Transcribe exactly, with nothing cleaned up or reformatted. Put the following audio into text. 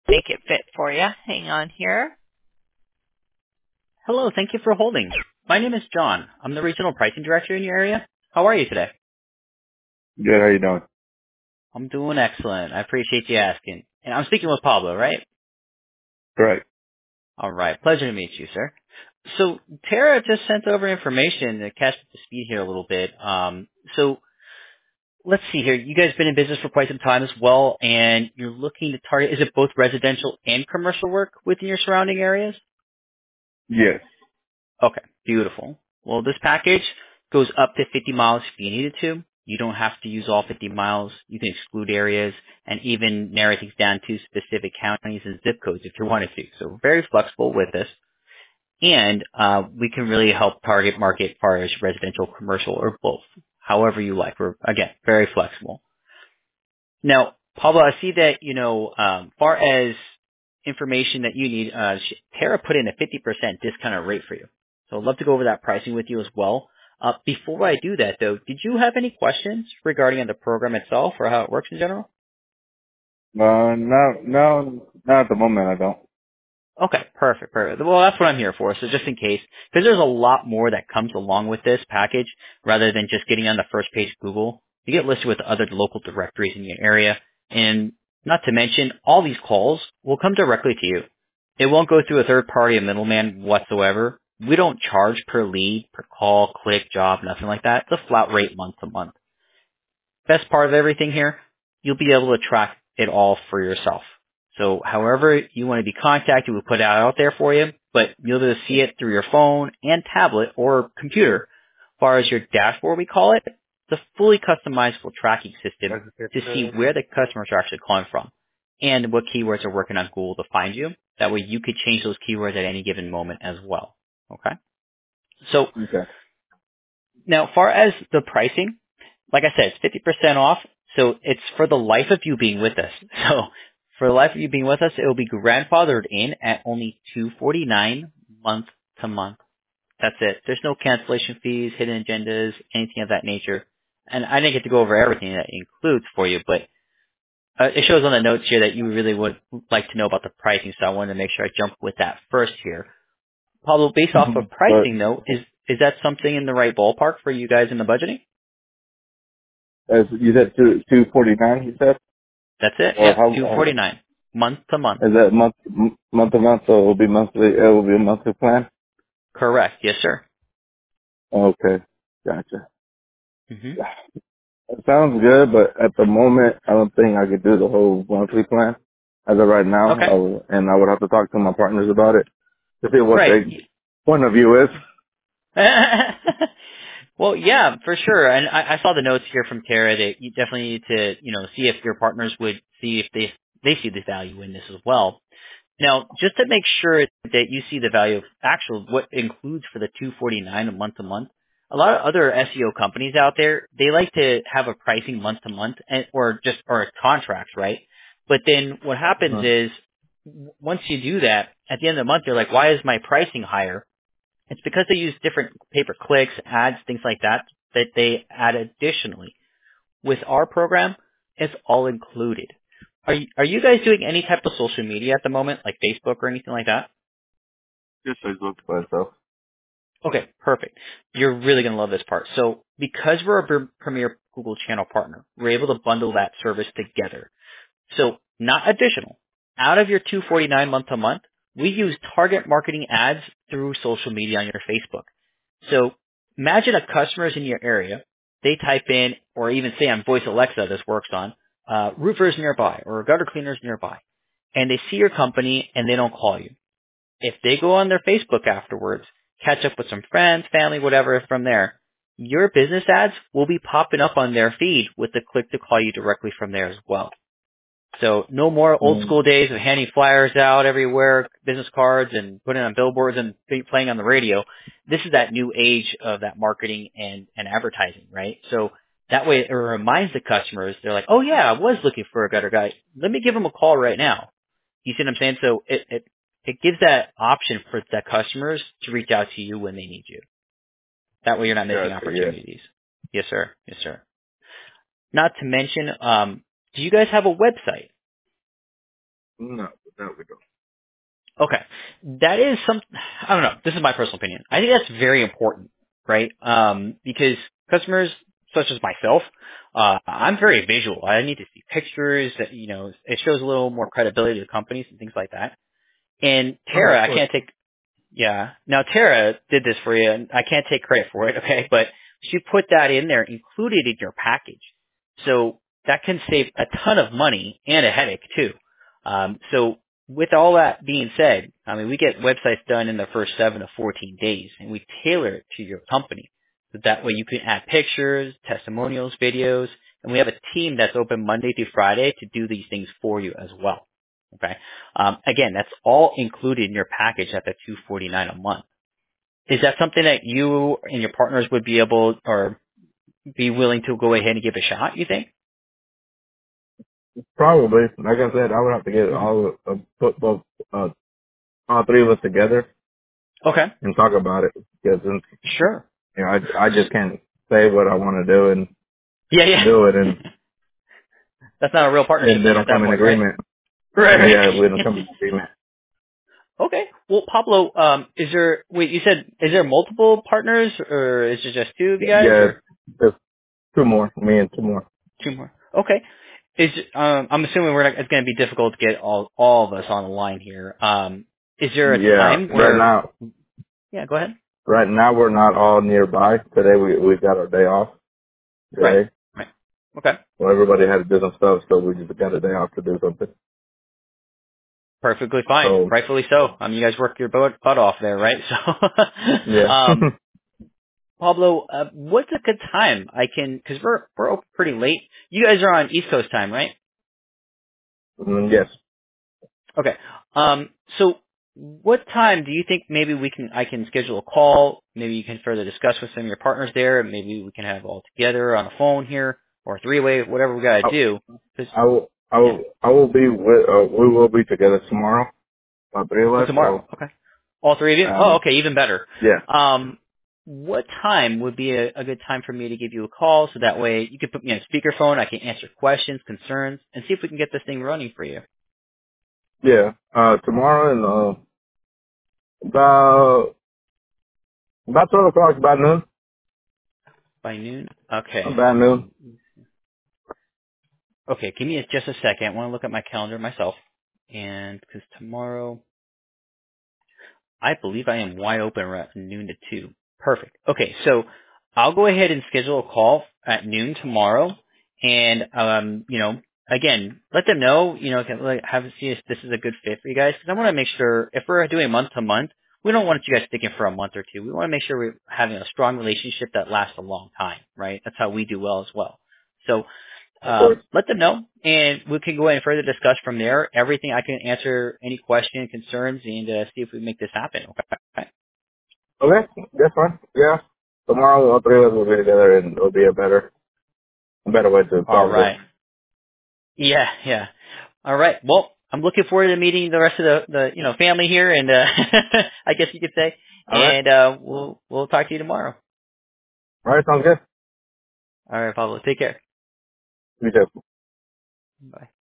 make it fit for you. Hang on here. Hello, thank you for holding. My name is John. I'm the regional pricing director in your area. How are you today? Good. How you doing? I'm doing excellent. I appreciate you asking. And I'm speaking with Pablo, right? Correct. All right. Pleasure to meet you, sir. So Tara just sent over information to catch up to speed here a little bit. Um, so let's see here. You guys been in business for quite some time as well, and you're looking to target, is it both residential and commercial work within your surrounding areas? Yes. Okay, beautiful. Well, this package goes up to fifty miles if you needed to. You don't have to use all fifty miles. You can exclude areas and even narrow things down to specific counties and zip codes if you wanted to. So we're very flexible with this. And uh, we can really help target market as far as residential, commercial, or both, however you like. We're, again, very flexible. Now, Pablo, I see that, you know, um, far as information that you need, uh, sh- Tara put in a fifty percent discounted rate for you. So I'd love to go over that pricing with you as well. Uh, before I do that, though, did you have any questions regarding the program itself or how it works in general? Uh, no, no, not at the moment. I don't. Okay, perfect, perfect. Well, that's what I'm here for. So just in case, because there's a lot more that comes along with this package, rather than just getting on the first page of Google. You get listed with other local directories in your area, and not to mention, all these calls will come directly to you. It won't go through a third party, a middleman whatsoever. We don't charge per lead, per call, click, job, nothing like that. It's a flat rate month to month. Best part of everything here, you'll be able to track it all for yourself. So however you want to be contacted, we'll put it out there for you, but you'll be able to see it through your phone and tablet or computer. As far as your dashboard, we call it, it's a fully customizable tracking system to see where the customers are actually calling from and what keywords are working on Google to find you. That way you could change those keywords at any given moment as well. Okay? So Okay. now, as far as the pricing, like I said, it's fifty percent off, so it's for the life of you being with us. So for the life of you being with us, it will be grandfathered in at only two hundred forty-nine dollars month to month. That's it. There's no cancellation fees, hidden agendas, anything of that nature. And I didn't get to go over everything that it includes for you, but uh, it shows on the notes here that you really would like to know about the pricing, so I wanted to make sure I jump with that first here. Pablo, based off of but pricing though, is is that something in the right ballpark for you guys in the budgeting? as you said, two two forty nine. You said, That's it. or Yep, how, two how forty nine month to month. is that month m- month to month? So it will be monthly. It will be a monthly plan. Correct. Yes, sir. Okay. Gotcha. hmm It sounds good, but at the moment, I don't think I could do the whole monthly plan. As of right now, Okay. I will, and I would have to talk to my partners about it to see what Right. their point of view is. Well, yeah, for sure. And I, I saw the notes here from Tara that you definitely need to, you know, see if your partners would see if they they see the value in this as well. Now, just to make sure that you see the value of actual what it includes for the two forty-nine a month to month, a lot of other S E O companies out there, they like to have a pricing month to month and or just or contracts, right? But then what happens Uh-huh. is w- once you do that, at the end of the month, you're like, why is my pricing higher? It's because they use different pay per clicks, ads, things like that, that they add additionally. With our program, it's all included. Are you, are you guys doing any type of social media at the moment, like Facebook or anything like that? Just Facebook by itself. Okay, perfect. You're really going to love this part. So because we're a pre- premier Google channel partner, we're able to bundle that service together. So not additional. Out of your two forty-nine month to month, we use target marketing ads through social media on your Facebook. So imagine a customer's in your area. They type in, or even say on Voice Alexa this works on, uh, roofers nearby or gutter cleaners nearby. And they see your company and they don't call you. If they go on their Facebook afterwards, catch up with some friends, family, whatever from there, your business ads will be popping up on their feed with the click to call you directly from there as well. So no more old Mm. school days of handing flyers out everywhere, business cards, and putting on billboards and be- playing on the radio. This is that new age of that marketing and, and advertising, right? So that way it reminds the customers, they're like, oh yeah, I was looking for a gutter guy. Let me give him a call right now. You see what I'm saying? So it, it, it gives that option for the customers to reach out to you when they need you. That way you're not missing Gotcha. Yeah. opportunities. Yes, sir. Yes, sir. Not to mention, um, do you guys have a website? No, that we don't. Okay. That is some, I don't know, this is my personal opinion. I think that's very important, right? Um, because customers such as myself, uh, I'm very visual. I need to see pictures that, you know, it shows a little more credibility to companies and things like that. And Oh, Tara, of I course. can't take Yeah. Now Tara did this for you, and I can't take credit for it, okay? But she put that in there, included in your package. So that can save a ton of money and a headache too. Um, so with all that being said, I mean, we get websites done in the first seven to fourteen days, and we tailor it to your company. So that way you can add pictures, testimonials, videos, and we have a team that's open Monday through Friday to do these things for you as well. Okay. Um, again, that's all included in your package at the two forty-nine a month. Is that something that you and your partners would be able or be willing to go ahead and give a shot? You think? Probably. Like I said, I would have to get hmm all uh, put both uh, all three of us together Okay. and talk about it because you Sure. know I I just can't say what I want to do and Yeah, yeah. do it and That's not a real partnership and they then don't at that come in point, right? agreement. Right, Yeah, we don't right. come in agreement. Okay. Well, Pablo, um, is there? Wait, you said is there multiple partners, or is it just two of you guys, Yeah, or there's two more, me and two more. two more? Okay. Is um, I'm assuming we're not, it's going to be difficult to get all all of us on the line here. Um, is there a Yeah, time right where? now, Yeah, go ahead. right now we're not all nearby. Today we we got our day off Right. today. Right. Okay. Well, everybody had to do some stuff, so we just got a day off to do something. Perfectly fine. So Rightfully so. Um, you guys work your butt, butt off there, right? So, yeah, um, Pablo, uh, what's a good time? I can, because we're we're open pretty late. You guys are on East Coast time, right? Mm, yes, Okay. Um, so what time do you think maybe we can, I can schedule a call? Maybe you can further discuss with some of your partners there. Maybe we can have all together on a phone here or a three-way, whatever we got I, to do. 'Cause- I will I yeah. will I will be with uh, we will be together tomorrow, all three of Oh, us. tomorrow. So Okay. All three of you? Oh, um okay. Even better. yeah, Um, what time would be a, a good time for me to give you a call so that way you could put me on speakerphone. I can answer questions, concerns, and see if we can get this thing running for you yeah. Uh, tomorrow and uh, about about twelve o'clock, about noon, by noon. Okay. about noon. Okay. Give me just a second. I want to look at my calendar myself. And because tomorrow, I believe I am wide open at noon to two. Perfect. Okay, so I'll go ahead and schedule a call at noon tomorrow, and um, you know, again, let them know, you know, can, like, have see if this is a good fit for you guys, because I want to make sure if we're doing month to month, we don't want you guys sticking for a month or two. We want to make sure we're having a strong relationship that lasts a long time, right? That's how we do well as well. So Of course. um, let them know, and we can go ahead and further discuss from there. Everything I can answer any question, concerns, and uh, see if we make this happen. Okay. Okay, that's fine. Yeah, tomorrow all three of us will be together, and it'll be a better a better way to All solve this. right. Yeah, yeah. All right. Well, I'm looking forward to meeting the rest of the, the you know family here, and uh, I guess you could say, All right. and uh, we'll we'll talk to you tomorrow. All right, sounds good. All right, Pablo. Take care. You too. Bye.